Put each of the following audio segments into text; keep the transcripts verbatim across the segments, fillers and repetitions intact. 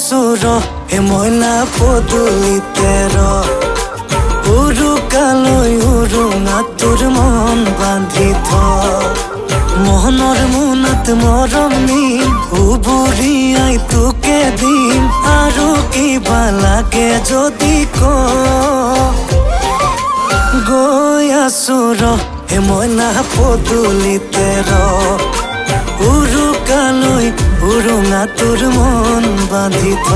আছুৰ হে মইনা পদূলিতে ৰ উৰুকালৈ উৰুঙা তোৰ মন বান্ধি থ মনৰ মোনাত মৰম নিম উবুৰিয়াই তোকে দিম আৰু কিবা লাগে যদি ক গৈ আছুৰ হে মইনা পদূলিতে ৰ উৰুকালৈ উৰুঙা তোৰ মন বান্ধি থ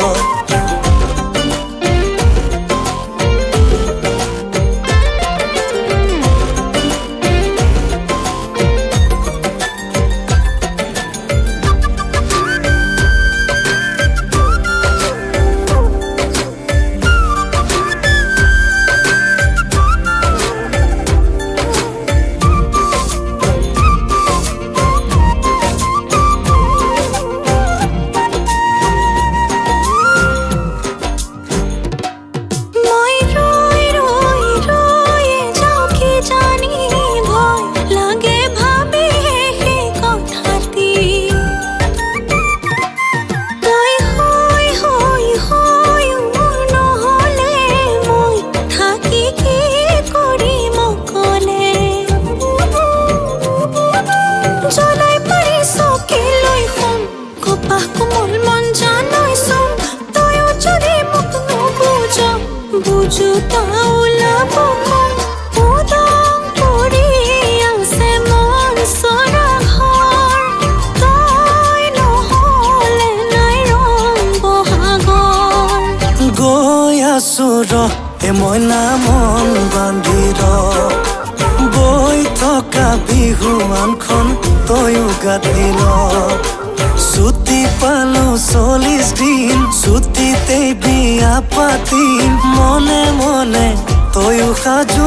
বুজু তাউলা পকম উদং পৰি আছে মন চৰা ঘৰ তই নহলে নাই ৰং বহাগৰ গৈ আছুৰ হে মইনা মন বান্ধি ৰ বৈ থকা বিহুৱানখন তয়ো গাঁঠি ল ছুটি পালো চল্লিশ দিন ছুটিতে বিয়া পাতিম মনে মনে তয়ো সাজু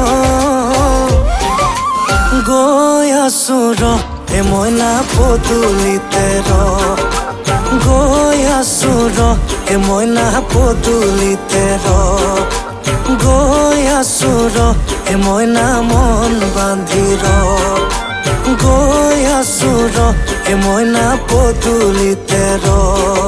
গৈ আছুৰ হে মইনা পদূলিতে ৰ গৈ আছুৰ হে মইনা পদূলিতে ৰ গৈ আছুৰ হে মইনা মন বান্ধি ৰ গৈ আছুৰ হে মইনা পদূলিতে ৰ